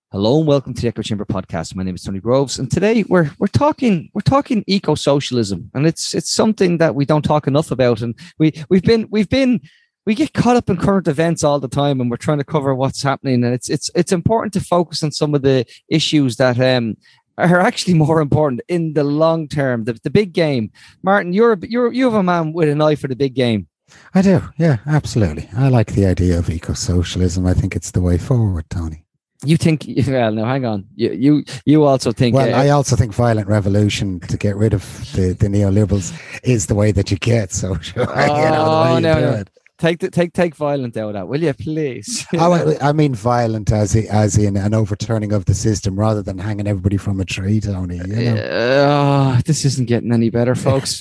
Hello and welcome to the Echo Chamber podcast. My name is Tony Groves, and today we're talking eco-socialism, and it's something that we don't talk enough about. And we get caught up in current events all the time, and we're trying to cover what's happening. And it's important to focus on some of the issues that are actually more important in the long term, the big game. Martin, you have a man with an eye for the big game. I do, yeah, absolutely. I like the idea of eco-socialism. I think it's the way forward, Tony. You think? Well, no, hang on. You also think? Well, I also think violent revolution to get rid of the neoliberals is the way that you get social. No. Take violent out of that, will you, please? I mean violent as in an overturning of the system rather than hanging everybody from a tree, Tony. This isn't getting any better, folks.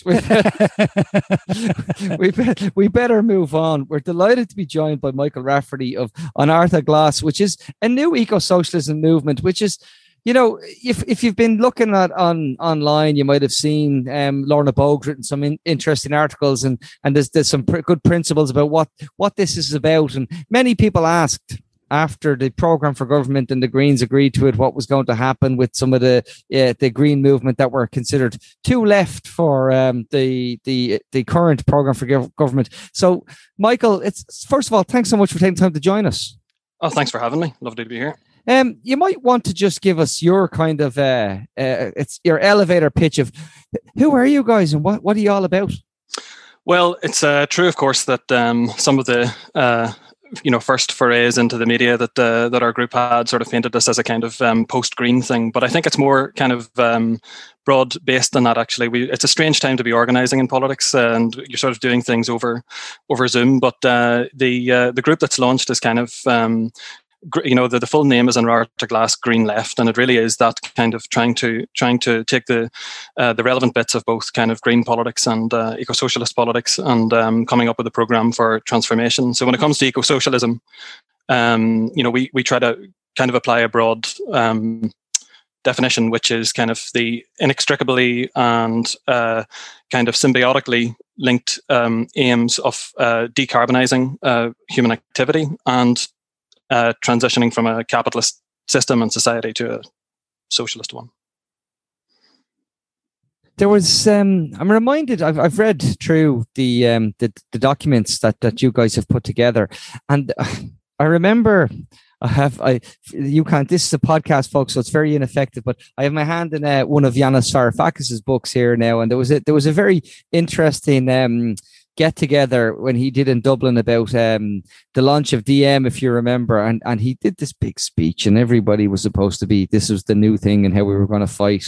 we better move on. We're delighted to be joined by Michael Rafferty of Anartha Glass, which is a new eco-socialism movement, which is, you know, if you've been looking at online, you might have seen Lorna Bogue's written some interesting articles, and there's some good principles about what this is about. And many people asked after the Programme for Government and the Greens agreed to it, what was going to happen with some of the Green movement that were considered too left for the current Programme for Government. So, Michael, first of all, thanks so much for taking time to join us. Oh, thanks for having me. Lovely to be here. You might want to just give us your kind of it's your elevator pitch of who are you guys and what are you all about? Well, it's true, of course, that some of the first forays into the media that our group had sort of painted us as a kind of post-green thing, but I think it's more kind of broad based than that. Actually, it's a strange time to be organising in politics, and you're sort of doing things over Zoom. But the group that's launched is kind of the full name is Anartha Glass Green Left, and it really is that kind of trying to take the relevant bits of both kind of green politics and eco-socialist politics, and coming up with a program for transformation. So when it comes to eco-socialism, we try to kind of apply a broad definition, which is kind of the inextricably and kind of symbiotically linked aims of decarbonising human activity and transitioning from a capitalist system and society to a socialist one. There was, I'm reminded, I've read through the documents that you guys have put together, and I remember you can't, this is a podcast, folks, so it's very ineffective, but I have my hand in one of Yanis Varoufakis' books here now, and there was a very interesting get together when he did in Dublin about the launch of DM, if you remember, and he did this big speech, and everybody was supposed to be, this was the new thing and how we were going to fight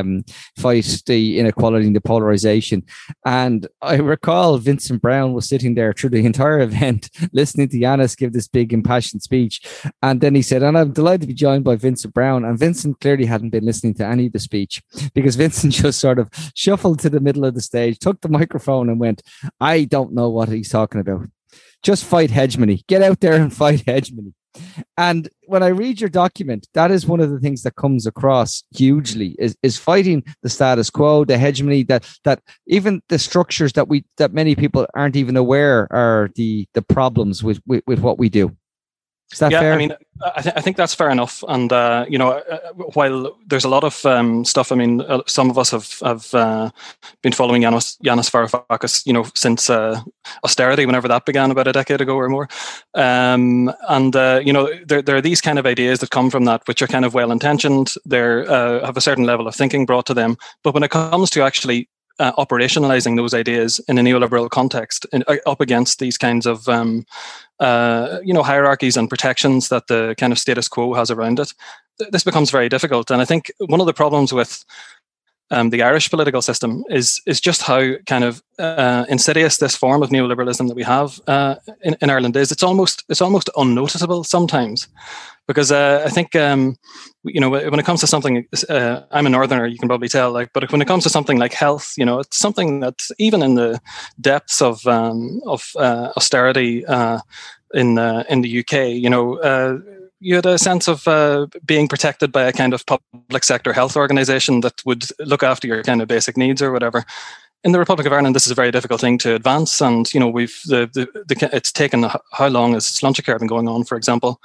the inequality and the polarization. And I recall Vincent Browne was sitting there through the entire event listening to Yanis give this big impassioned speech, and then he said, and I'm delighted to be joined by Vincent Browne, and Vincent clearly hadn't been listening to any of the speech, because Vincent just sort of shuffled to the middle of the stage, took the microphone and went, I don't know what he's talking about. Just fight hegemony. Get out there and fight hegemony. And when I read your document, that is one of the things that comes across hugely is fighting the status quo, the hegemony, that even the structures that many people aren't even aware are the problems with what we do. Is that fair? I mean, I think that's fair enough. And, while there's a lot of stuff, I mean, some of us have been following Yanis Varoufakis, since austerity, whenever that began about a decade ago or more. There are these kind of ideas that come from that, which are kind of well-intentioned. They have a certain level of thinking brought to them. But when it comes to actually operationalizing those ideas in a neoliberal context, up against these kinds of hierarchies and protections that the kind of status quo has around it, this becomes very difficult. And I think one of the problems with the Irish political system is just how kind of insidious this form of neoliberalism that we have in Ireland is. It's almost unnoticeable sometimes, because I think when it comes to something, I'm a northerner, you can probably tell. But when it comes to something like health, it's something that even in the depths of austerity in the UK, you had a sense of being protected by a kind of public sector health organisation that would look after your kind of basic needs or whatever. In the Republic of Ireland, this is a very difficult thing to advance, and it's taken how long has Sláintecare been going on, for example?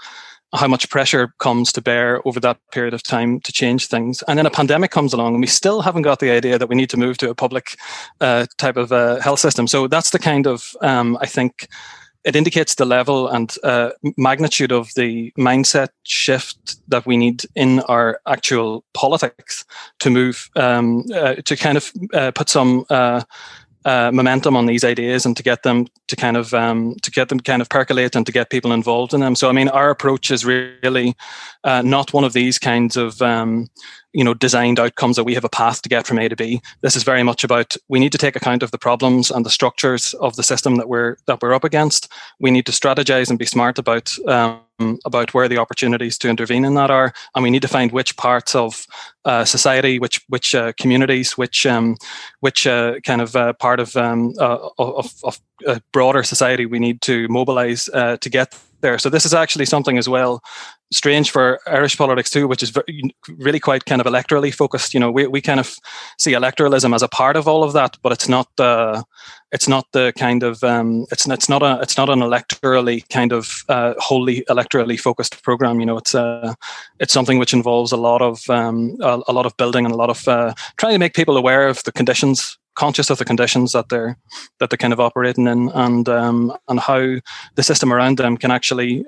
how much pressure comes to bear over that period of time to change things. And then a pandemic comes along, and we still haven't got the idea that we need to move to a public type of health system. So that's the kind of, I think, it indicates the level and magnitude of the mindset shift that we need in our actual politics to move, to kind of put some momentum on these ideas and to get them to kind of percolate and to get people involved in them. So, I mean, our approach is really not one of these kinds of designed outcomes that we have a path to get from A to B. This is very much about, we need to take account of the problems and the structures of the system that we're up against. We need to strategize and be smart about where the opportunities to intervene in that are, and we need to find which parts of society, which communities, which kind of part of broader society we need to mobilize to get there. So this is actually something as well strange for Irish politics too, which is really quite kind of electorally focused. We kind of see electoralism as a part of all of that, but it's not the kind of it's not an electorally kind of wholly electorally focused program. It's something which involves a lot of building and a lot of trying to make people aware of the conditions, conscious of the conditions that they're kind of operating in, and how the system around them can actually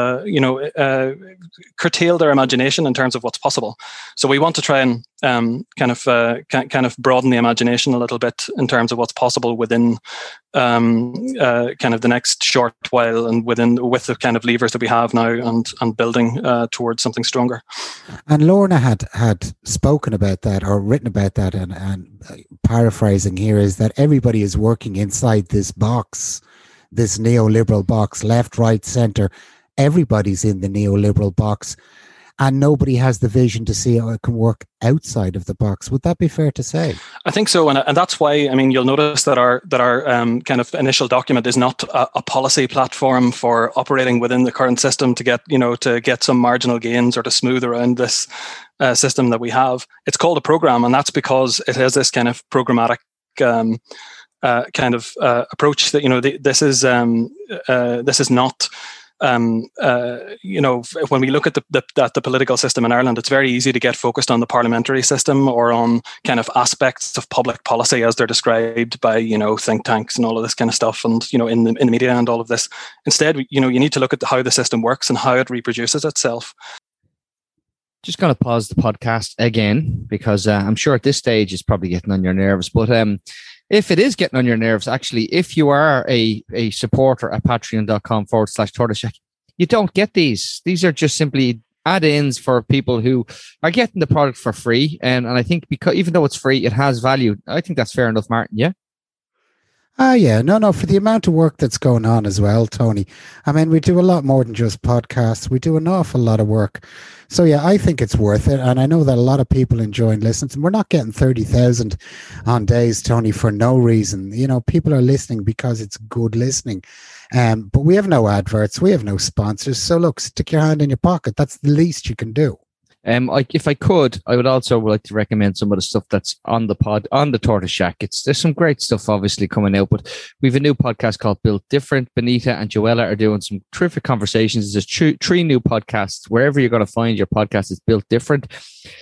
curtail their imagination in terms of what's possible. So we want to try and kind of broaden the imagination a little bit in terms of what's possible within kind of the next short while, and with the kind of levers that we have now, and building towards something stronger. And Lorna had spoken about that, or written about that, and paraphrasing here is that everybody is working inside this box, this neoliberal box, left, right, centre. Everybody's in the neoliberal box, and nobody has the vision to see how it can work outside of the box. Would that be fair to say? I think so, and that's why, I mean, you'll notice that our kind of initial document is not a policy platform for operating within the current system to get some marginal gains or to smooth around this system that we have. It's called a program, and that's because it has this kind of programmatic kind of approach that this is not. When we look at the political system in Ireland, it's very easy to get focused on the parliamentary system or on kind of aspects of public policy as they're described by think tanks and all of this kind of stuff, and in the media and all of this. Instead, you need to look at how the system works and how it reproduces itself. Just going to pause the podcast again, because I'm sure at this stage it's probably getting on your nerves, but if it is getting on your nerves, actually, if you are a supporter at patreon.com/tortoiseshack, you don't get these. These are just simply add-ins for people who are getting the product for free. And I think, because even though it's free, it has value. I think that's fair enough, Martin. Yeah? Yeah. No, for the amount of work that's going on as well, Tony. I mean, we do a lot more than just podcasts. We do an awful lot of work. So, yeah, I think it's worth it. And I know that a lot of people enjoying listening. And we're not getting 30,000 on days, Tony, for no reason. People are listening because it's good listening. But we have no adverts. We have no sponsors. So, look, stick your hand in your pocket. That's the least you can do. If I could, I would also like to recommend some of the stuff that's on the pod, on the Tortoise Shack. There's some great stuff obviously coming out, but we have a new podcast called Built Different. Benita and Joella are doing some terrific conversations. There's three new podcasts. Wherever you're going to find your podcast is Built Different.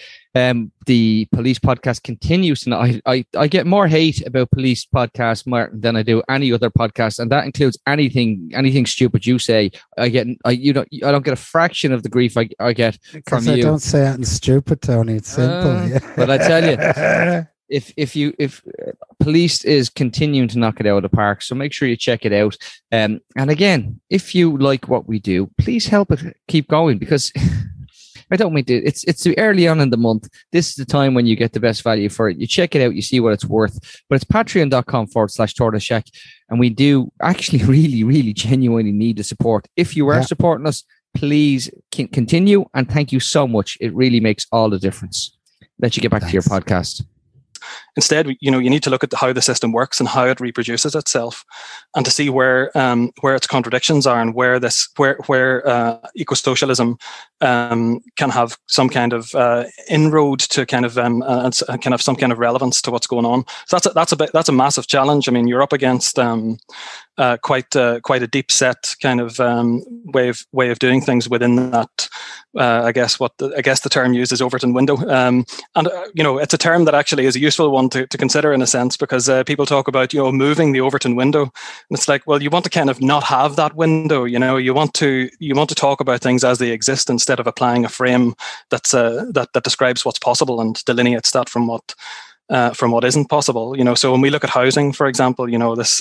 The police podcast continues, and I get more hate about police podcasts, Martin, than I do any other podcast, and that includes anything stupid you say. I don't get a fraction of the grief I get from you. I don't say anything stupid, Tony. It's simple. But I tell you, if police is continuing to knock it out of the park, so make sure you check it out. And again, if you like what we do, please help it keep going, because I don't mean to. It's too early on in the month. This is the time when you get the best value for it. You check it out, you see what it's worth. But it's patreon.com/tortoiseshack. And we do actually really, really genuinely need the support. If you are supporting us, please continue. And thank you so much. It really makes all the difference. Let you get back to your podcast. Instead, you need to look at how the system works and how it reproduces itself, and to see where its contradictions are, and where eco-socialism can have some kind of inroad to kind of and can have some kind of relevance to what's going on. So that's a massive challenge. I mean, you're up against quite a deep set kind of way of doing things within that. I guess the term used is Overton window, and it's a term that actually is a useful one to consider in a sense, because people talk about moving the Overton window, and it's like, well, you want to kind of not have that window. You want to talk about things as they exist instead of applying a frame that describes what's possible and delineates that from what isn't possible. So when we look at housing, for example, this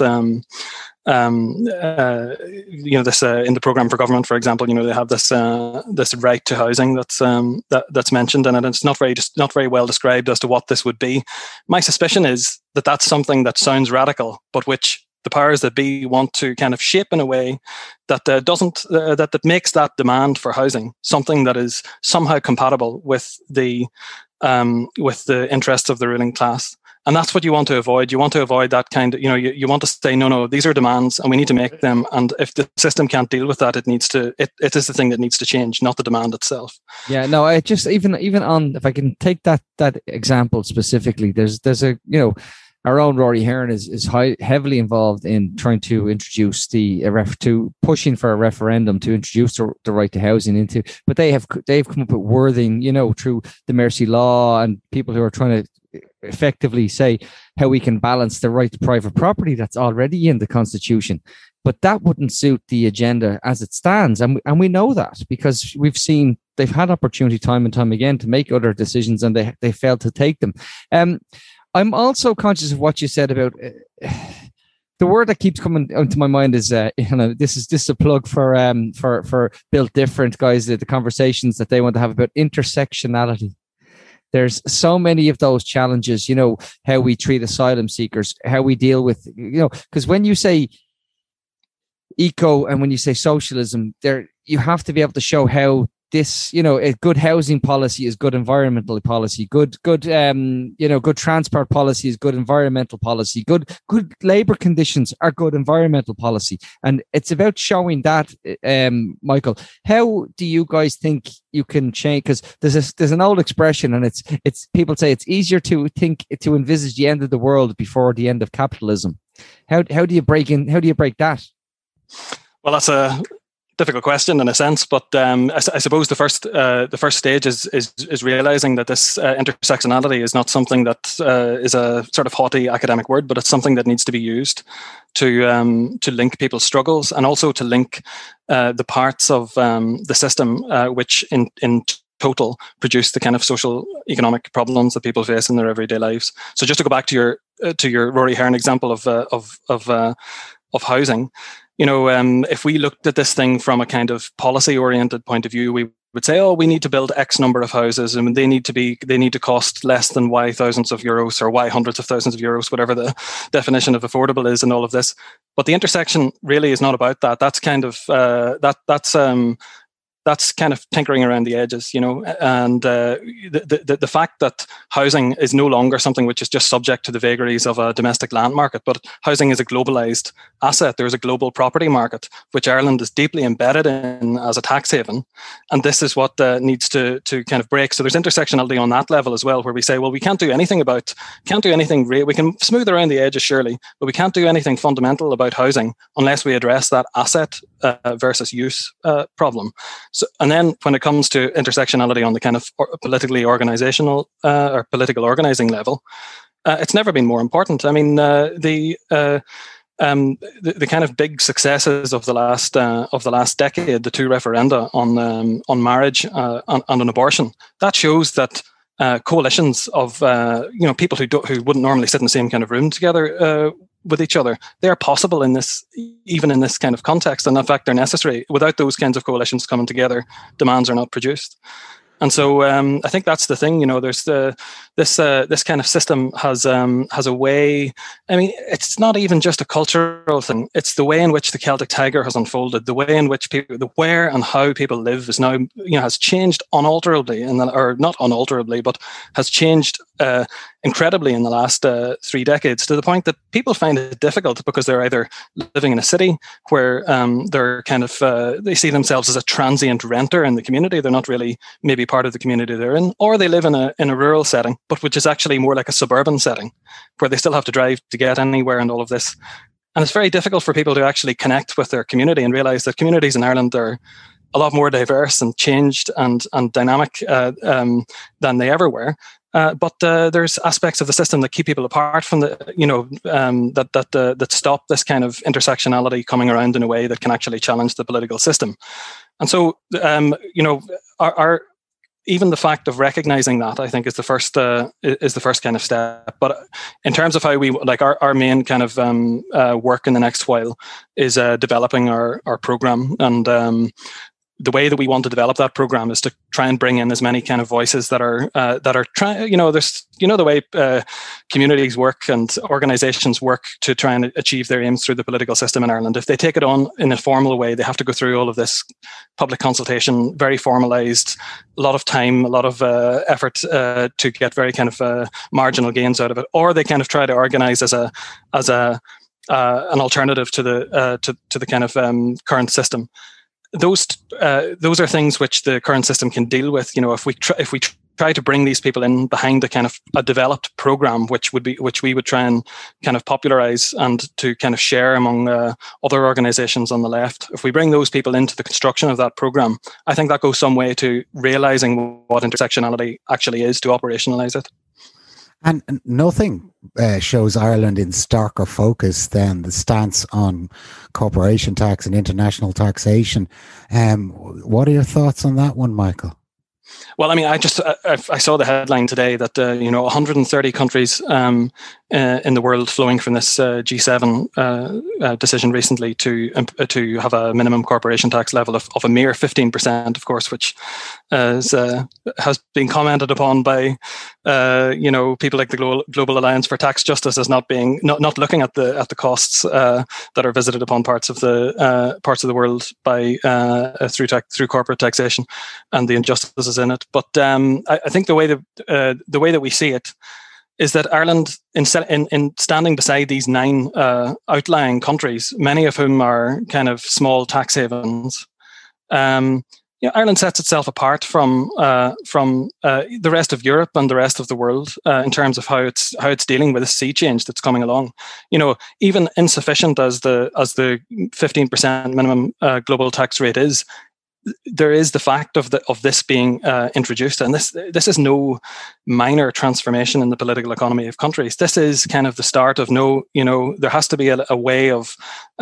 in the program for government, for example, they have this right to housing that's mentioned, and it's not very well described as to what this would be. My suspicion is that that's something that sounds radical, but which the powers that be want to kind of shape in a way that that makes that demand for housing something that is somehow compatible with the interests of the ruling class. And that's what you want to avoid. You want to avoid that kind of, you want to say, no, these are demands and we need to make them. And if the system can't deal with that, it is the thing that needs to change, not the demand itself. Yeah, no, I just, even on, if I can take that example specifically, there's our own Rory Hearn is heavily involved in trying to introduce pushing for a referendum to introduce the right to housing into, but they've come up with wording, through the Mercy Law and people who are trying to effectively say how we can balance the right to private property that's already in the Constitution. But that wouldn't suit the agenda as it stands. And we know that because we've seen they've had opportunity time and time again to make other decisions and they failed to take them. I'm also conscious of what you said about the word that keeps coming into my mind is this is a plug for Built Different, guys, the conversations that they want to have about intersectionality. There's so many of those challenges, how we treat asylum seekers, how we deal with, because when you say eco and when you say socialism, you have to be able to show how this, a good housing policy is good environmental policy, good transport policy is good environmental policy, good labor conditions are good environmental policy. And it's about showing that, Michael. How do you guys think you can change? Because there's an old expression, and it's people say it's easier to envisage the end of the world before the end of capitalism. How do you break that? Well, that's a difficult question in a sense, but I suppose the first stage is realizing that this intersectionality is not something that is a sort of haughty academic word, but it's something that needs to be used to link people's struggles and also to link the parts of the system which in total produce the kind of social economic problems that people face in their everyday lives. So just to go back to your Rory Hearn example of housing. If we looked at this thing from a kind of policy-oriented point of view, we would say, we need to build X number of houses, and they need to cost less than Y thousands of euros or Y hundreds of thousands of euros, whatever the definition of affordable is, and all of this. But the intersection really is not about that. That's kind of that's kind of tinkering around the edges, and the fact that housing is no longer something which is just subject to the vagaries of a domestic land market, but housing is a globalized asset. There's a global property market, which Ireland is deeply embedded in as a tax haven. And this is what needs to kind of break. So there's intersectionality on that level as well, where we say, well, we can't do anything we can smooth around the edges, surely, but we can't do anything fundamental about housing unless we address that asset versus use problem. So, and then when it comes to intersectionality on the kind of politically organizational or political organizing level, it's never been more important. I mean, the kind of big successes of the last decade, the two referenda on marriage and on abortion, that shows that coalitions of people who wouldn't normally sit in the same kind of room together with each other, they are possible even in this kind of context, and in fact they're necessary. Without those kinds of coalitions coming together, demands are not produced. And so I think that's the thing. There's this kind of system has a way. I mean, it's not even just a cultural thing. It's the way in which the Celtic Tiger has unfolded. The way in which the where and how people live is now has changed unalterably, or not unalterably, but has changed incredibly in the last 3 decades, to the point that people find it difficult because they're either living in a city where they're kind of they see themselves as a transient renter in the community. They're not really maybe part of the community they're in, or they live in a rural setting, but which is actually more like a suburban setting where they still have to drive to get anywhere and all of this. And it's very difficult for people to actually connect with their community and realize that communities in Ireland are a lot more diverse and changed and dynamic than they ever were. But there's aspects of the system that keep people apart from that stop this kind of intersectionality coming around in a way that can actually challenge the political system. And so, our even the fact of recognizing that, I think, is the first kind of step. But in terms of how we like our main kind of work in the next while is developing our program, and the way that we want to develop that program is to try and bring in as many kind of voices that are trying. There's the way communities work and organizations work to try and achieve their aims through the political system in Ireland. If they take it on in a formal way, they have to go through all of this public consultation, very formalized, a lot of time, a lot of effort to get very kind of marginal gains out of it, or they kind of try to organize as an alternative to the kind of current system. Those are things which the current system can deal with. If we try to bring these people in behind a kind of a developed program, which we would try and kind of popularize and to kind of share among other organizations on the left. If we bring those people into the construction of that program, I think that goes some way to realizing what intersectionality actually is, to operationalize it. And nothing shows Ireland in starker focus than the stance on corporation tax and international taxation. What are your thoughts on that one, Michael? Well, I mean, I saw the headline today that 130 countries in the world flowing from this G7 decision recently to have a minimum corporation tax level of a mere 15%, of course, which has been commented upon by people like the Global Alliance for Tax Justice as not looking at the costs that are visited upon parts of the world by through corporate taxation and the injustices in it. But I think the way that we see it is that Ireland, in standing beside these 9 outlying countries, many of whom are kind of small tax havens, Ireland sets itself apart from the rest of Europe and the rest of the world in terms of how it's dealing with the sea change that's coming along. Even insufficient as the 15% minimum global tax rate is, there is the fact of this being introduced, and this is no minor transformation in the political economy of countries. This is kind of the start of there has to be a way of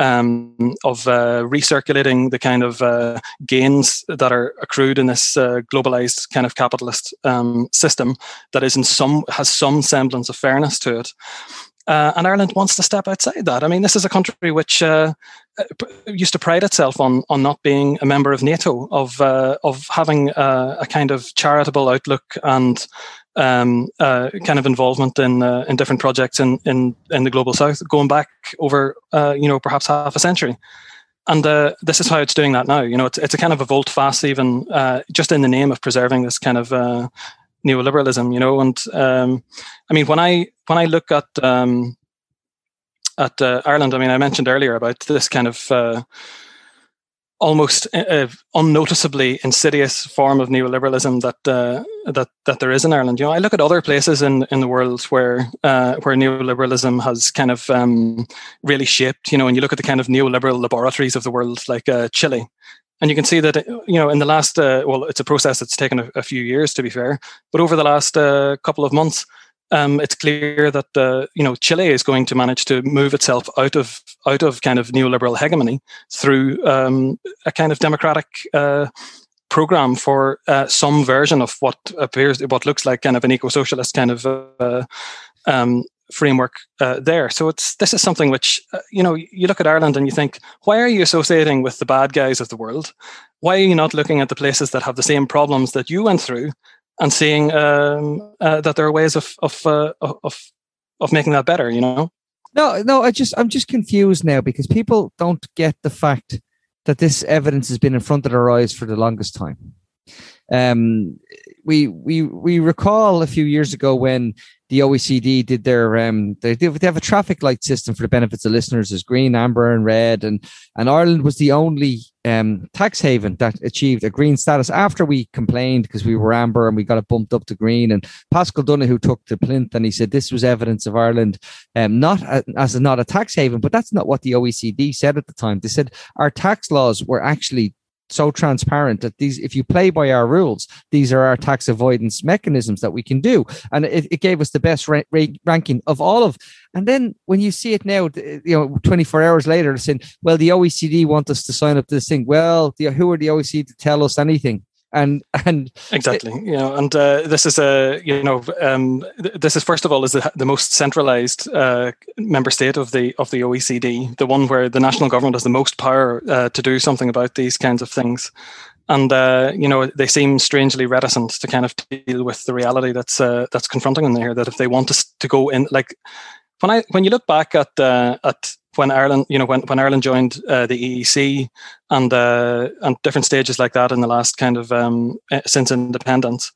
recirculating the kind of gains that are accrued in this globalized kind of capitalist system that has some semblance of fairness to it. And Ireland wants to step outside that. I mean, this is a country which used to pride itself on not being a member of NATO, of having a kind of charitable outlook and kind of involvement in different projects in the global south, going back over perhaps half a century. And this is how it's doing that now. It's a kind of a volte-face, even just in the name of preserving this kind of neoliberalism, and I mean, when I look at Ireland, I mean, I mentioned earlier about this kind of almost unnoticeably insidious form of neoliberalism that there is in Ireland. I look at other places in the world where neoliberalism has kind of really shaped, and you look at the kind of neoliberal laboratories of the world, like Chile. And you can see that, in the last, it's a process that's taken a few years, to be fair, but over the last couple of months, it's clear that, Chile is going to manage to move itself out of kind of neoliberal hegemony through a kind of democratic program for some version of what looks like kind of an eco-socialist kind of framework there. So this is something which, you look at Ireland and you think, why are you associating with the bad guys of the world? Why are you not looking at the places that have the same problems that you went through and seeing that there are ways of making that better, No, I'm just confused now because people don't get the fact that this evidence has been in front of their eyes for the longest time. We recall a few years ago when the OECD did their they have a traffic light system for the benefits of listeners. There's green, amber, and red, and Ireland was the only tax haven that achieved a green status after we complained because we were amber and we got it bumped up to green. And Pascal Donoghue took to Plinth and he said this was evidence of Ireland not a tax haven, but that's not what the OECD said at the time. They said our tax laws were actually so transparent that if you play by our rules, these are our tax avoidance mechanisms that we can do. And it gave us the best ranking of all of. And then when you see it now, 24 hours later, they're saying, well, the OECD want us to sign up to this thing. Well, who are the OECD to tell us anything? And exactly, this is this is first of all is the most centralized member state of the OECD, the one where the national government has the most power to do something about these kinds of things, and they seem strangely reticent to kind of deal with the reality that's confronting them here. That if they want us to go in, like when you look back at when Ireland, when Ireland joined the EEC and different stages like that in the last kind of since independence,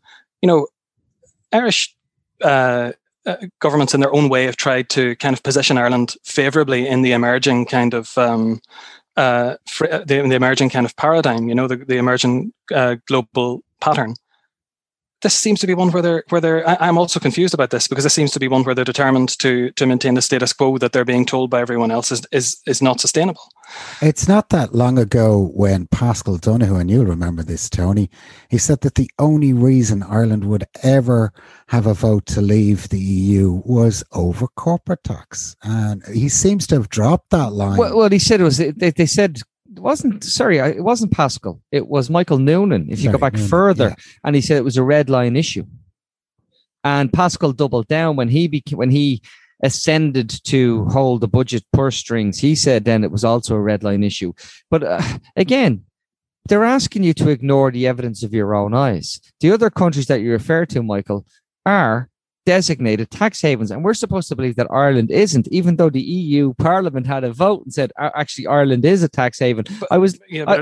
Irish governments in their own way have tried to kind of position Ireland favourably in the emerging kind of the emerging kind of paradigm, the emerging global pattern. This seems to be one where I'm also confused about this, because this seems to be one where they're determined to maintain the status quo that they're being told by everyone else is not sustainable. It's not that long ago when Pascal Donoghue, and you'll remember this, Tony, he said that the only reason Ireland would ever have a vote to leave the EU was over corporate tax. And he seems to have dropped that line. Well, he said they said... It wasn't Pascal. It was Michael Noonan, if you go back further. Yeah. And he said it was a red line issue. And Pascal doubled down when he ascended to hold the budget purse strings. He said then it was also a red line issue. But again, they're asking you to ignore the evidence of your own eyes. The other countries that you refer to, Michael, are designated tax havens, and we're supposed to believe that Ireland isn't, even though the EU Parliament had a vote and said actually Ireland is a tax haven. I was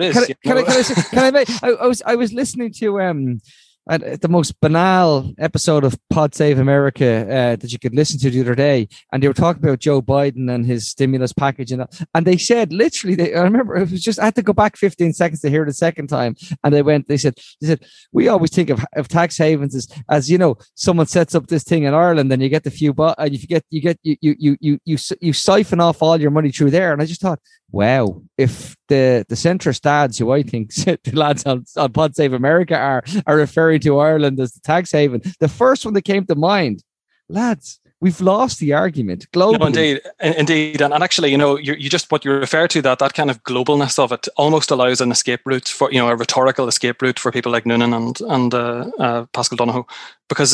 listening to the most banal episode of Pod Save America that you could listen to the other day, and they were talking about Joe Biden and his stimulus package, and they said literally, I remember it was just, I had to go back 15 seconds to hear it a second time, and they said we always think of tax havens as someone sets up this thing in Ireland, and you get the few you siphon off all your money through there. And I just thought, wow, if the centrist dads, who I think the lads on Pod Save America are referring to Ireland as the tax haven, the first one that came to mind, lads, we've lost the argument globally. No, indeed, and actually, you just what you refer to, that kind of globalness of it almost allows an escape route for a rhetorical escape route for people like Noonan and Pascal Donoghue, because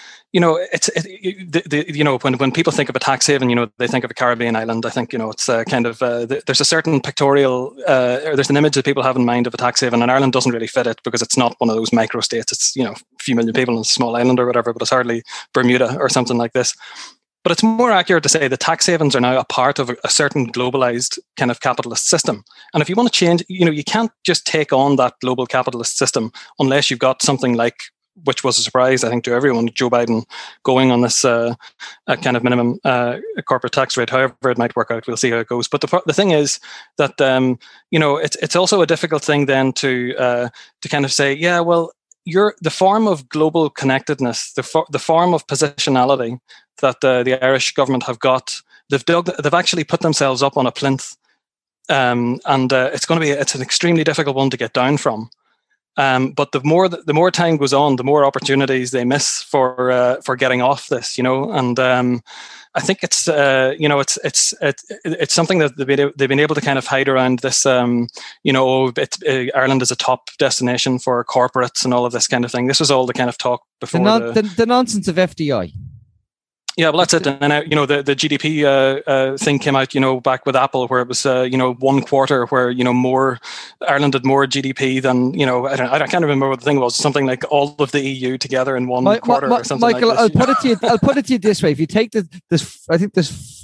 when people think of a tax haven, they think of a Caribbean island. I think it's kind of there's a certain pictorial or there's an image that people have in mind of a tax haven, and Ireland doesn't really fit it because it's not one of those micro states. It's a few million people in a small island or whatever, but it's hardly Bermuda or something like this. But it's more accurate to say that tax havens are now a part of a certain globalized kind of capitalist system. And if you want to change, you can't just take on that global capitalist system unless you've got something like, which was a surprise, I think, to everyone, Joe Biden going on this kind of minimum corporate tax rate. However it might work out, we'll see how it goes. But the thing is that it's also a difficult thing then to kind of say, yeah, well, the form of global connectedness, the form of positionality that the Irish government have got, they've actually put themselves up on a plinth, and it's an extremely difficult one to get down from. But the more time goes on, the more opportunities they miss for getting off this, and I think it's something that they've been able to kind of hide around this, Ireland is a top destination for corporates and all of this kind of thing. This was all the kind of talk before the nonsense of FDI. Yeah, well, that's it. And then, the GDP thing came out, back with Apple, where it was, 1 quarter where, more Ireland had more GDP than, I can't remember what the thing was, something like all of the EU together in one quarter or something Michael, like this. I'll put it to you this way. If you take I think there's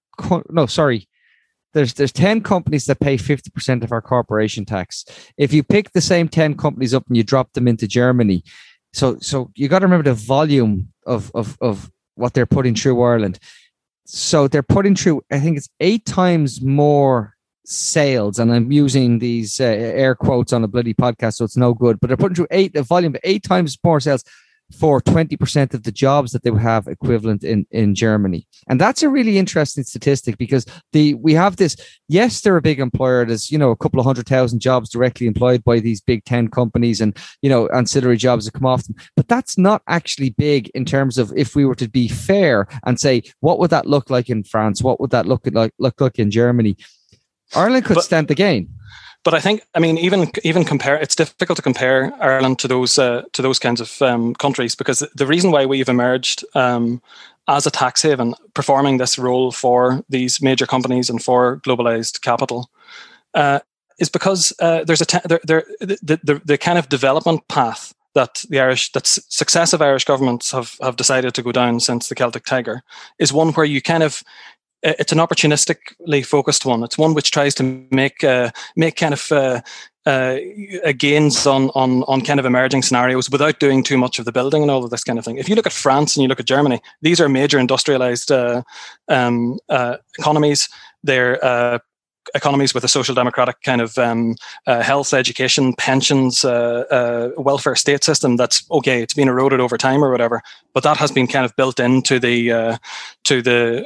10 companies that pay 50% of our corporation tax. If you pick the same 10 companies up and you drop them into Germany, so you got to remember the volume of what they're putting through Ireland. So they're putting through, I think it's 8 times more sales, and I'm using these air quotes on a bloody podcast, so it's no good, but they're putting through 8 times more sales for 20% of the jobs that they would have equivalent in Germany. And that's a really interesting statistic, because we have this, yes, they're a big employer. There's, a couple of 100,000 jobs directly employed by these big 10 companies and, ancillary jobs that come off them. But that's not actually big in terms of, if we were to be fair and say, what would that look like in France? What would that look like in Germany? Ireland could stand the gain. But I think, even compare, it's difficult to compare Ireland to those kinds of countries, because the reason why we've emerged as a tax haven, performing this role for these major companies and for globalized capital, is because there's the kind of development path that successive Irish governments have decided to go down since the Celtic Tiger is one where you kind of, it's an opportunistically focused one. It's one which tries to make kind of gains on kind of emerging scenarios without doing too much of the building and all of this kind of thing. If you look at France and you look at Germany, these are major industrialized economies. They're economies with a social democratic kind of health, education, pensions, welfare state system that's okay. It's been eroded over time or whatever, but that has been kind of built into to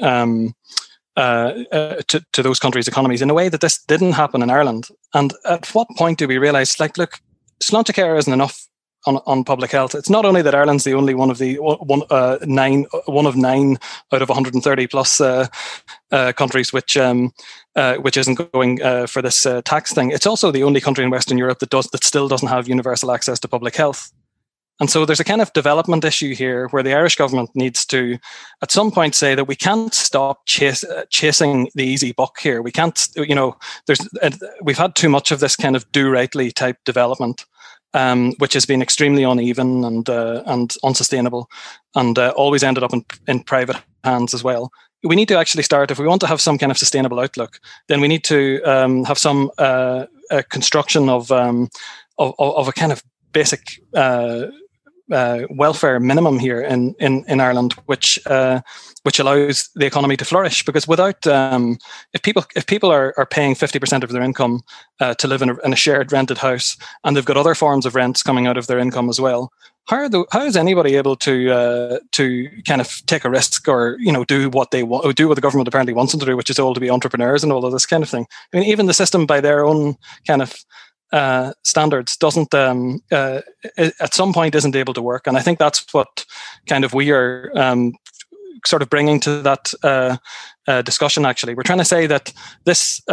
those countries' economies in a way that this didn't happen in Ireland. And at what point do we realise, look, Sláintecare isn't enough on public health? It's not only that Ireland's the only one of 9 out of 130 plus countries which isn't going for this tax thing. It's also the only country in Western Europe that still doesn't have universal access to public health. And so there's a kind of development issue here where the Irish government needs to, at some point, say that we can't stop chasing the easy buck here. We can't, we've had too much of this kind of do rightly type development, which has been extremely uneven and unsustainable, and always ended up in private hands as well. We need to actually start, if we want to have some kind of sustainable outlook, then we need to have some construction of a kind of basic welfare minimum here in Ireland, which allows the economy to flourish. Because without, if people are paying 50% of their income to live in a shared rented house, and they've got other forms of rents coming out of their income as well, how is anybody able to kind of take a risk or do what they want, do what the government apparently wants them to do, which is all to be entrepreneurs and all of this kind of thing? I mean, even the system by their own kind of standards doesn't at some point isn't able to work. And I think that's what kind of we are sort of bringing to that discussion. Actually, we're trying to say that this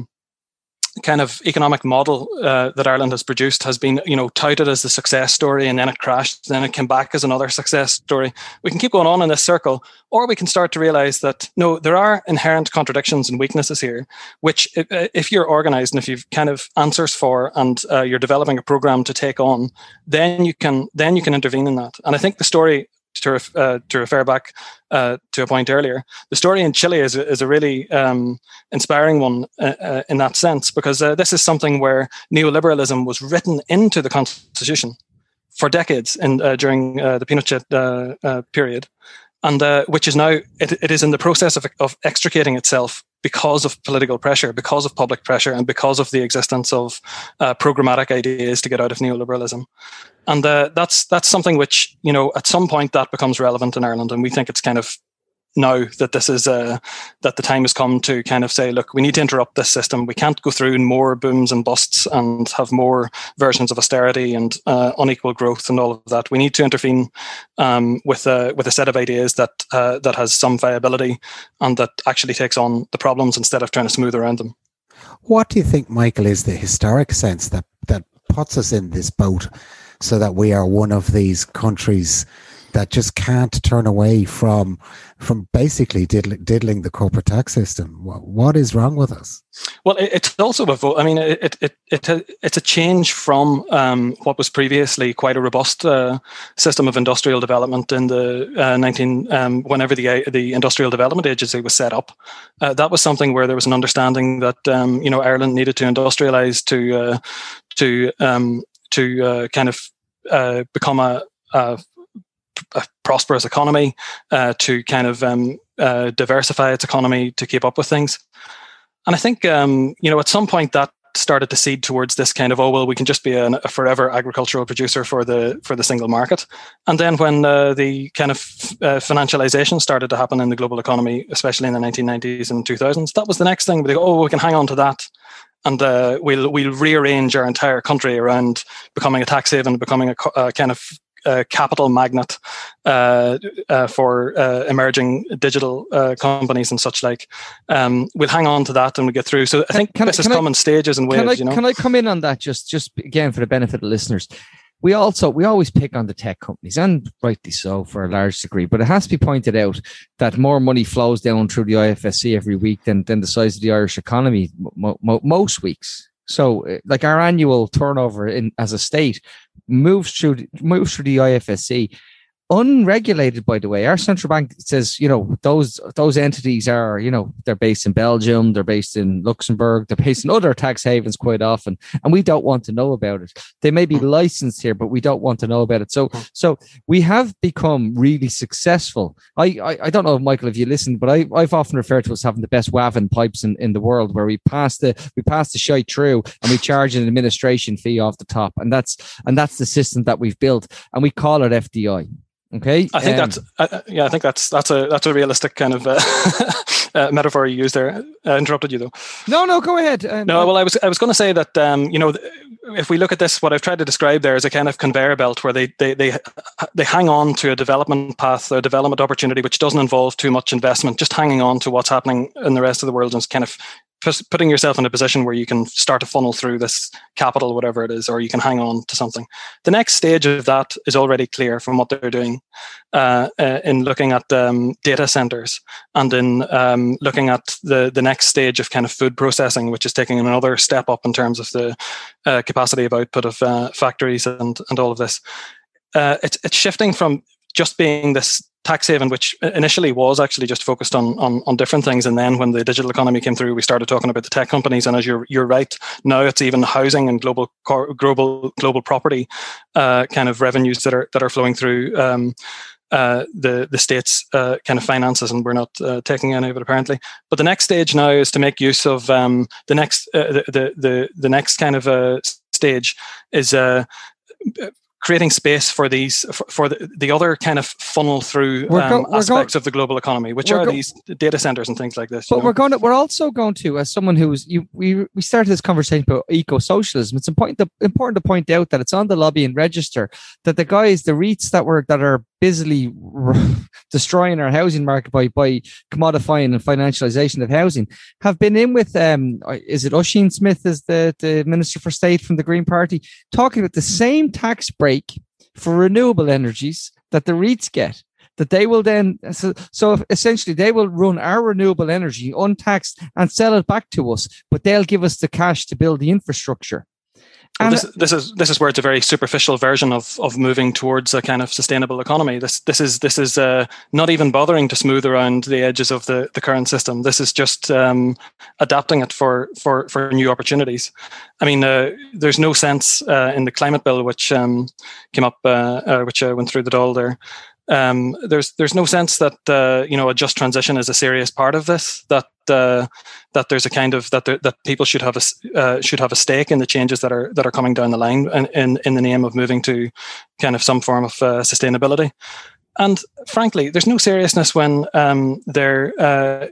kind of economic model that Ireland has produced has been, touted as the success story, and then it crashed, then it came back as another success story. We can keep going on in this circle, or we can start to realize that, no, there are inherent contradictions and weaknesses here, which if you're organized and if you've kind of answers for, and you're developing a program to take on, then you can intervene in that. And I think the story, to refer back to a point earlier, the story in Chile is a really inspiring one in that sense, because this is something where neoliberalism was written into the constitution for decades during the Pinochet period, and which is now it is in the process of extricating itself because of political pressure, because of public pressure, and because of the existence of programmatic ideas to get out of neoliberalism. And that's something which, at some point that becomes relevant in Ireland. And we think it's kind of now that this is that the time has come to kind of say, look, we need to interrupt this system. We can't go through more booms and busts and have more versions of austerity and unequal growth and all of that. We need to intervene with a set of ideas that has some viability and that actually takes on the problems instead of trying to smooth around them. What do you think, Michael, is the historic sense that puts us in this boat, so that we are one of these countries that just can't turn away from basically diddling the corporate tax system? What is wrong with us? Well, it's also it's a change from what was previously quite a robust system of industrial development in the whenever the Industrial Development Agency was set up. That was something where there was an understanding that Ireland needed to industrialize to kind of become a a prosperous economy, to kind of diversify its economy to keep up with things. And I think, at some point that started to seed towards this kind of, we can just be a forever agricultural producer for the single market. And then when the kind of financialization started to happen in the global economy, especially in the 1990s and 2000s, that was the next thing. We go, we can hang on to that. And we'll rearrange our entire country around becoming a tax haven, becoming a kind of capital magnet for emerging digital companies and such like. We'll hang on to that and we get through. So I think this is common stages and waves. Can I come in on that just again for the benefit of listeners? We always pick on the tech companies, and rightly so for a large degree, but it has to be pointed out that more money flows down through the IFSC every week than the size of the Irish economy most weeks. So like our annual turnover as a state moves through the IFSC. Unregulated, by the way. Our central bank says, those entities are, they're based in Belgium, they're based in Luxembourg, they're based in other tax havens quite often, and we don't want to know about it. They may be licensed here, but we don't want to know about it. So we have become really successful. I don't know, Michael, if you listen, but I've often referred to us having the best WAVN pipes in the world, where we pass the shite through and we charge an administration fee off the top, and that's the system that we've built, and we call it FDI. Okay, I think that's a realistic kind of metaphor you used there. I interrupted you though. No, go ahead. Well, I was going to say that if we look at this, what I've tried to describe there is a kind of conveyor belt where they hang on to a development path, a development opportunity which doesn't involve too much investment, just hanging on to what's happening in the rest of the world and kind of putting yourself in a position where you can start to funnel through this capital, whatever it is, or you can hang on to something. The next stage of that is already clear from what they're doing in looking at data centers and in looking at the next stage of kind of food processing, which is taking another step up in terms of the capacity of output of factories and all of this. It's shifting from just being this tax haven, which initially was actually just focused on different things, and then when the digital economy came through, we started talking about the tech companies. And as you're right, now it's even housing and global property kind of revenues that are flowing through the state's kind of finances, and we're not taking any of it apparently. But the next stage now is to make use of the next kind of stage is creating space for these for the other kind of funnel through aspects of the global economy, which are these data centers and things like this. But we're also going to, as someone who's we started this conversation about eco-socialism. It's important to point out that it's on the lobbying register that the REITs that are busily destroying our housing market by commodifying and financialization of housing have been in with is it Oisin Smith as the Minister for State from the Green Party, talking about the same tax break for renewable energies that the REITs get, that they will then so essentially they will run our renewable energy untaxed and sell it back to us, but they'll give us the cash to build the infrastructure. Well, this is where it's a very superficial version of moving towards a kind of sustainable economy. This is not even bothering to smooth around the edges of the current system. This is just adapting it for new opportunities. I mean, there's no sense in the climate bill which came up, which went through the Dáil there. There's no sense that a just transition is a serious part of this. That there's a kind of that people should have a stake in the changes that are coming down the line in the name of moving to kind of some form of sustainability. And frankly, there's no seriousness when they're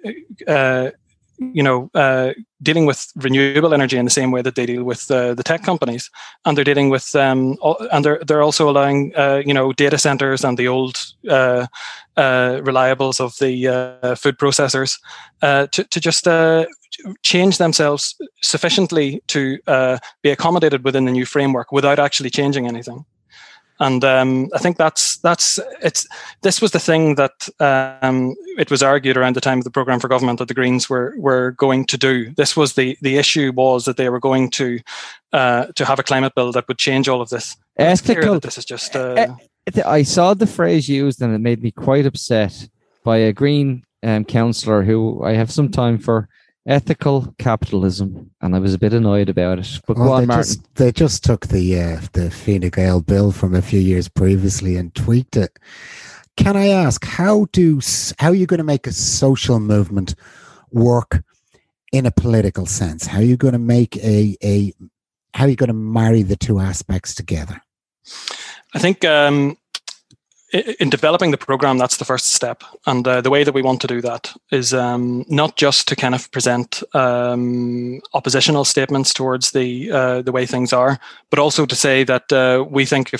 dealing with renewable energy in the same way that they deal with the tech companies, and they're dealing with and they're also allowing data centers and the old reliables of the food processors to just change themselves sufficiently to be accommodated within the new framework without actually changing anything. And I think that's it's. This was the thing that it was argued around the time of the programme for government that the Greens were going to do. This was the issue, was that they were going to have a climate bill that would change all of this. It's clear that this is just. I saw the phrase used, and it made me quite upset by a Green councillor who I have some time for. Ethical capitalism, and I was a bit annoyed about it. But Well, go on, Martin. they just took the Fine Gael bill from a few years previously and tweaked it. Can I ask how are you going to make a social movement work in a political sense? How are you going to make how are you going to marry the two aspects together? I think in developing the program, that's the first step. And the way that we want to do that is not just to kind of present oppositional statements towards the way things are, but also to say that we think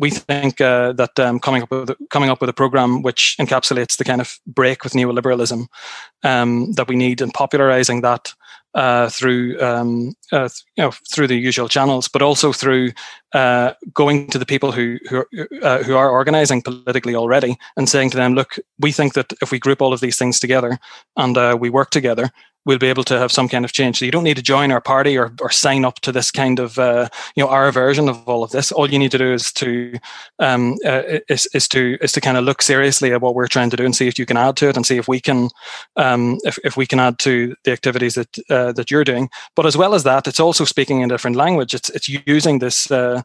that coming up with a program which encapsulates the kind of break with neoliberalism that we need, and popularizing that through the usual channels, but also through going to the people who are organizing politically already and saying to them, look, we think that if we group all of these things together and we work together, we'll be able to have some kind of change. So you don't need to join our party or sign up to this kind of our version of all of this. All you need to do is to kind of look seriously at what we're trying to do and see if you can add to it, and see if we can if we can add to the activities that you're doing. But as well as that, it's also speaking in a different language. It's using this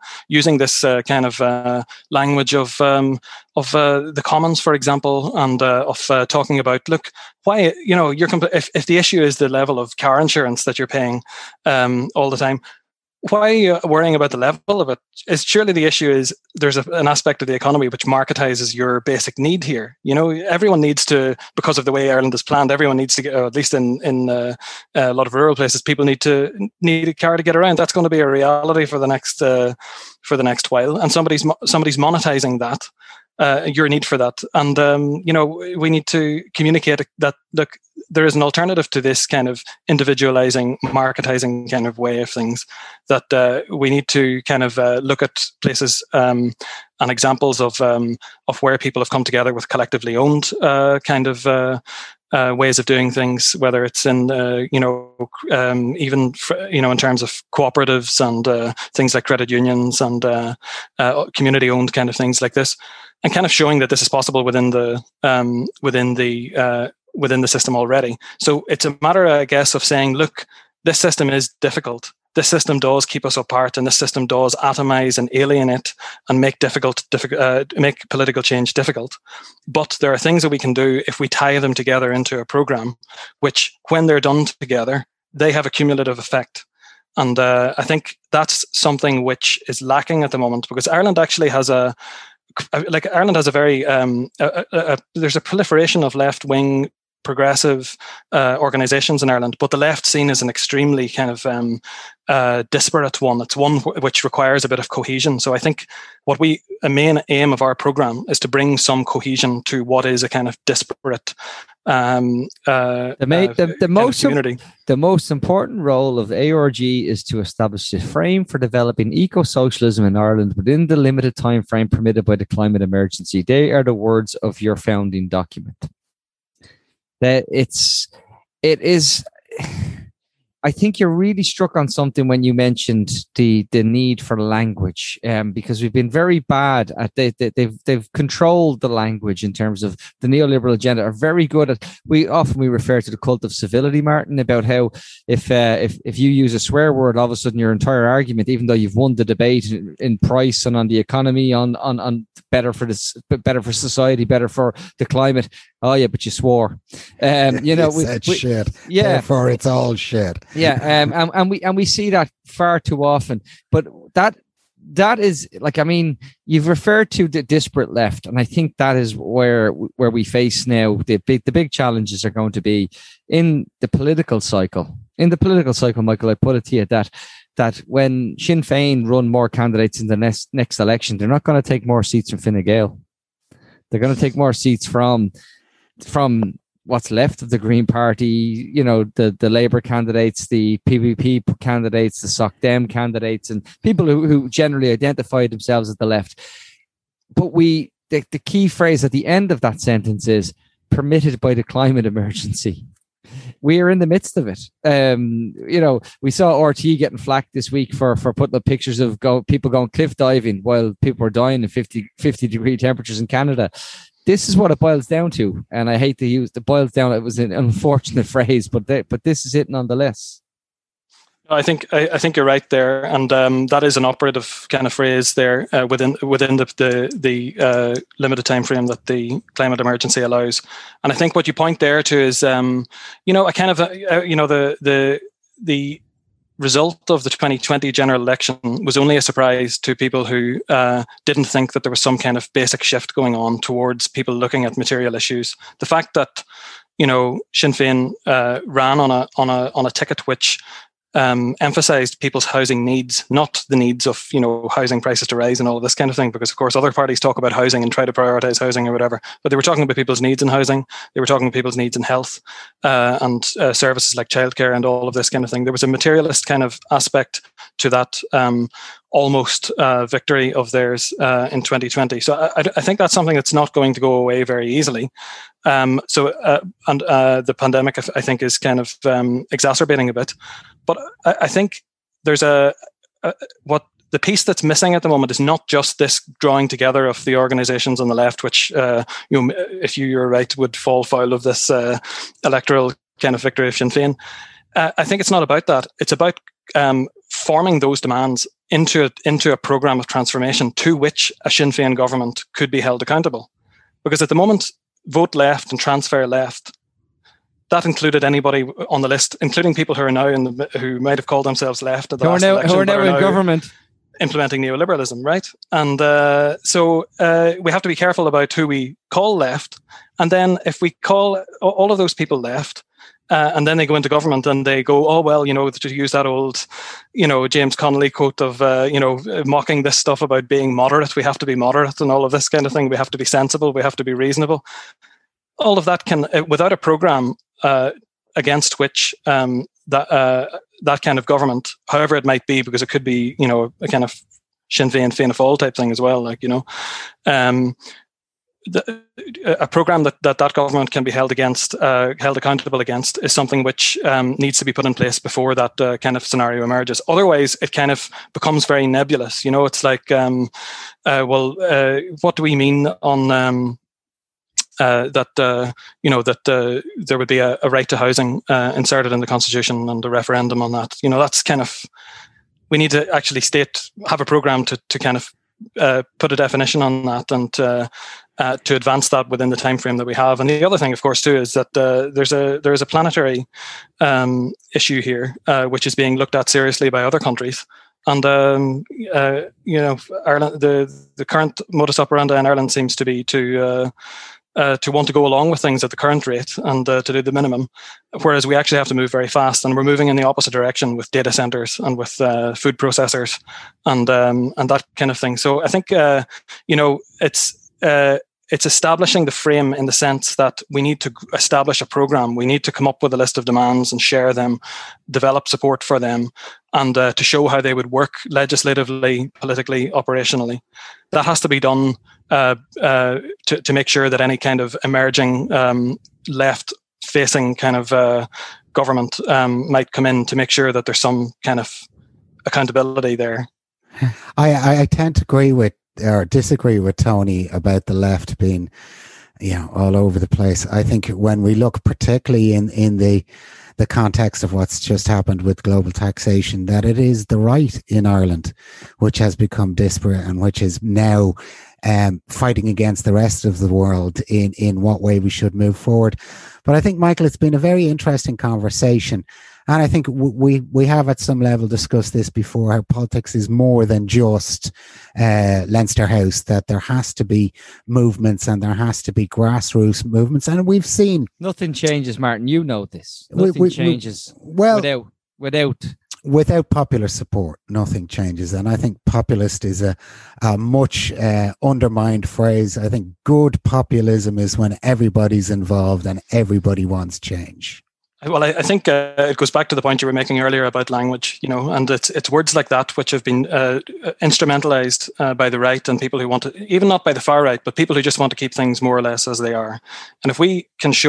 kind of language of the commons, for example, and of talking about, look, why if the issue is the level of car insurance that you're paying all the time, why are you worrying about the level of it? Is surely the issue is there's an aspect of the economy which marketizes your basic need here. Everyone needs to, because of the way Ireland is planned, everyone needs to get, at least in a lot of rural places, people need a car to get around. That's going to be a reality for the next while, and somebody's monetizing that. Your need for that, and we need to communicate that, look, there is an alternative to this kind of individualizing, marketizing kind of way of things, that we need to kind of look at places and examples of where people have come together with collectively owned kind of ways of doing things, whether it's in even in terms of cooperatives and things like credit unions and community owned kind of things like this, and kind of showing that this is possible within the system already. So it's a matter, I guess, of saying, look, this system is difficult. This system does keep us apart, and this system does atomize and alienate and make make political change difficult. But there are things that we can do if we tie them together into a program, which, when they're done together, they have a cumulative effect. And I think that's something which is lacking at the moment, because Ireland actually has a very there's a proliferation of left-wing progressive organizations in Ireland, but the left seen as an extremely kind of disparate one. It's one which requires a bit of cohesion. So I think a main aim of our program is to bring some cohesion to what is a kind of disparate the most important role of ARG is to establish a frame for developing eco-socialism in Ireland within the limited time frame permitted by the climate emergency. They are the words of your founding document. That it is. I think you're really struck on something when you mentioned the need for language, because we've been very bad at they've controlled the language in terms of the neoliberal agenda. Are very good at. We refer to the cult of civility, Martin, about how if you use a swear word, all of a sudden your entire argument, even though you've won the debate in price and on the economy, on better for society, better for the climate. Oh yeah, but you swore. Shit. Yeah, therefore it's all shit. Yeah, and we see that far too often. But that is like, I mean, you've referred to the disparate left, and I think that is where we face now the big challenges are going to be in the political cycle. In the political cycle, Michael, I put it to you that when Sinn Féin run more candidates in the next election, they're not going to take more seats from Fine Gael. They're going to take more seats from what's left of the Green Party, the Labour candidates, the PPP candidates, the Soc Dem candidates, and people who generally identify themselves as the left. But the key phrase at the end of that sentence is permitted by the climate emergency. We are in the midst of it. We saw RT getting flack this week for putting up pictures of people going cliff diving while people were dying in 50 degree temperatures in Canada. this is what it boils down to, and I hate to use the boils down. It was an unfortunate phrase, but this is it nonetheless. I think you're right there, and that is an operative kind of phrase there within the limited time frame that the climate emergency allows. And I think what you point there to is a kind of the result of the 2020 general election was only a surprise to people who didn't think that there was some kind of basic shift going on towards people looking at material issues. The fact that Sinn Féin ran on a ticket which emphasized people's housing needs, not the needs of housing prices to rise and all of this kind of thing, because of course other parties talk about housing and try to prioritize housing or whatever, but they were talking about people's needs in housing, they were talking about people's needs in health and services like childcare and all of this kind of thing. There was a materialist kind of aspect to that almost victory of theirs in 2020. So I think that's something that's not going to go away very easily. The pandemic, I think, is kind of exacerbating a bit. But I think there's what the piece that's missing at the moment is not just this drawing together of the organisations on the left, which if you're right, would fall foul of this electoral kind of victory of Sinn Féin. I think it's not about that. It's about forming those demands into a programme of transformation to which a Sinn Féin government could be held accountable. Because at the moment, vote left and transfer left, that included anybody on the list, including people who are now who might have called themselves left at the last election, who are now in government, implementing neoliberalism, right? And so we have to be careful about who we call left. And then if we call all of those people left, and then they go into government and they go, oh, well, to use that old, James Connolly quote of, mocking this stuff about being moderate, we have to be moderate and all of this kind of thing. We have to be sensible. We have to be reasonable. All of that can, without a programme against which that kind of government, however it might be, because it could be, a kind of Sinn Féin, Fianna Fáil type thing as well, a programme that government can be held accountable against is something which needs to be put in place before that kind of scenario emerges. Otherwise, it kind of becomes very nebulous. It's like, what do we mean on that there would be a right to housing inserted in the Constitution and a referendum on that? That's kind of, we need to actually have a programme to kind of put a definition on that and to advance that within the time frame that we have. And the other thing, of course, too, is that there is a planetary issue here, which is being looked at seriously by other countries. And Ireland, the current modus operandi in Ireland seems to be to want to go along with things at the current rate and to do the minimum, whereas we actually have to move very fast, and we're moving in the opposite direction with data centers and with food processors and that kind of thing. So I think it's establishing the frame in the sense that we need to establish a program. We need to come up with a list of demands and share them, develop support for them, and to show how they would work legislatively, politically, operationally. That has to be done to make sure that any kind of emerging left-facing kind of government might come in to make sure that there's some kind of accountability there. I tend to agree with or disagree with Tony about the left being, all over the place. I think when we look particularly in the context of what's just happened with global taxation, that it is the right in Ireland which has become disparate and which is now fighting against the rest of the world in what way we should move forward. But I think, Michael, it's been a very interesting conversation. And I think we have at some level discussed this before, how politics is more than just Leinster House, that there has to be movements and there has to be grassroots movements. And we've seen... Nothing changes, Martin. You know this. Nothing changes without popular support. Nothing changes. And I think populist is a much undermined phrase. I think good populism is when everybody's involved and everybody wants change. Well, I think it goes back to the point you were making earlier about language, and it's words like that which have been instrumentalized by the right and people who want to, even not by the far right, but people who just want to keep things more or less as they are. And if we can show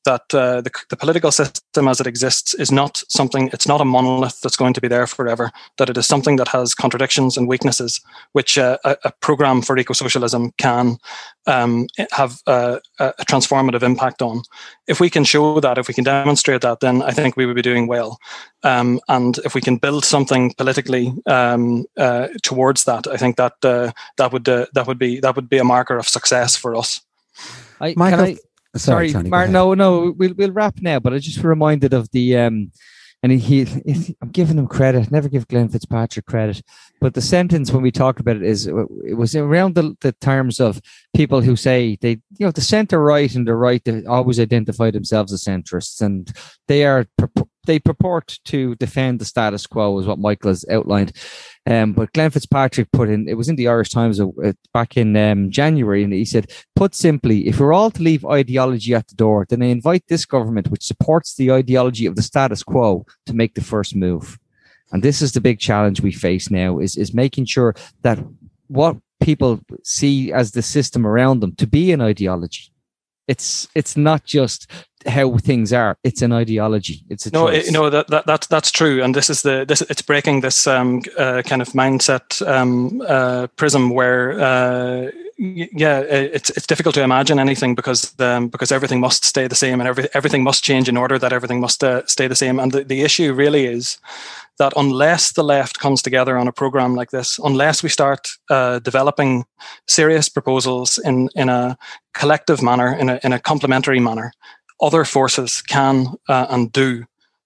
that the political system as it exists is not something, it's not a monolith that's going to be there forever, that it is something that has contradictions and weaknesses, which a program for eco-socialism can have a transformative impact on. If we can show that, if we can demonstrate that, then I think we would be doing well. And if we can build something politically towards that, I think that would be a marker of success for us. Michael, sorry, Tony, Martin. No, we'll wrap now. But I just reminded of the and I'm giving him credit. Never give Glenn Fitzpatrick credit, but the sentence when we talked about it was around the terms of people who say the centre right and the right, they always identify themselves as centrists, and they purport to defend the status quo, is what Michael has outlined. But Glenn Fitzpatrick put in, it was in the Irish Times back in January, and he said, put simply, if we're all to leave ideology at the door, then I invite this government, which supports the ideology of the status quo, to make the first move. And this is the big challenge we face now, is making sure that what people see as the system around them to be an ideology. It's not just how things are. It's an ideology. It's a choice. That's true. And it's breaking this kind of mindset prism where it's difficult to imagine anything because everything must stay the same, and everything must change in order that everything must stay the same. And the issue really is that unless the left comes together on a program like this, unless we start developing serious proposals in a collective manner, in a complementary manner, other forces can and do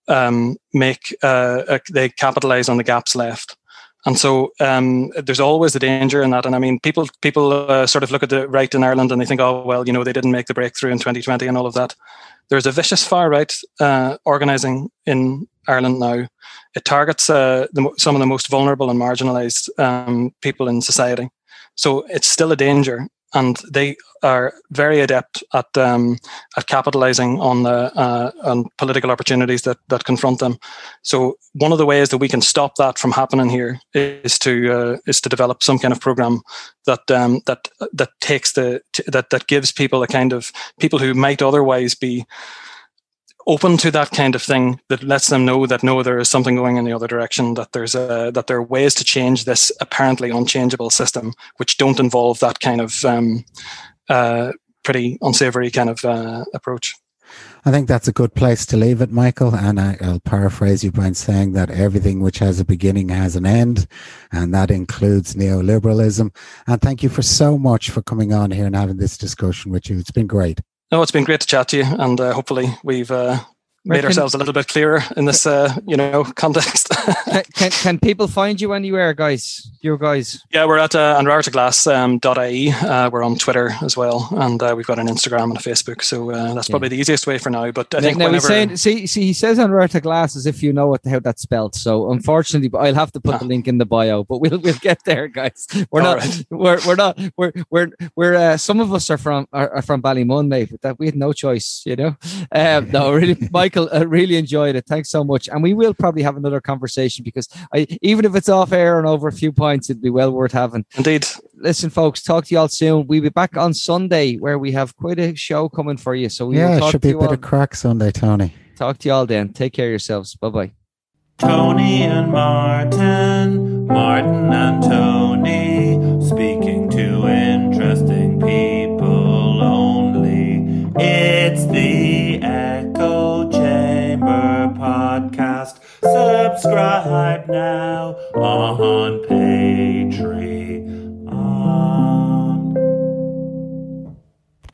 they capitalize on the gaps left. And so there's always the danger in that. And I mean, people sort of look at the right in Ireland and they think, oh, well, they didn't make the breakthrough in 2020 and all of that. There's a vicious far right organising in Ireland now. It targets some of the most vulnerable and marginalised people in society. So it's still a danger. And they are very adept at capitalising on political opportunities that confront them. So one of the ways that we can stop that from happening here is to develop some kind of program that takes that gives people a kind of people who might otherwise be open to that kind of thing, that lets them know that no, there is something going in the other direction, that there are ways to change this apparently unchangeable system which don't involve that kind of pretty unsavory kind of approach. I think that's a good place to leave it, Michael. And I'll paraphrase you by saying that everything which has a beginning has an end, and that includes neoliberalism. And thank you so much for coming on here and having this discussion with you. It's been great. No, it's been great to chat to you, and hopefully we've made ourselves a little bit clearer in this, context. Can people find you anywhere, guys? You guys? Yeah, we're at anrartaglass.ie. We're on Twitter as well, and we've got an Instagram and a Facebook. So that's probably the easiest way for now. But I think whenever... See, he says Anrartaglass as if you know how that's spelled. So unfortunately, I'll have to put the link in the bio. But we'll get there, guys. We're some of us are from Ballymun, mate. But that we had no choice, No, really, Michael, I really enjoyed it. Thanks so much. And we will probably have another conversation because even if it's off air and over a few points, it'd be well worth having. Indeed. Listen, folks, talk to you all soon. We'll be back on Sunday where we have quite a show coming for you. So it should be a bit of crack Sunday, Tony. Talk to you all then. Take care of yourselves. Bye-bye. Tony and Martin, Martin and Tony, speaking to interesting people only. It's the Echo Chamber podcast. Subscribe now on Patreon.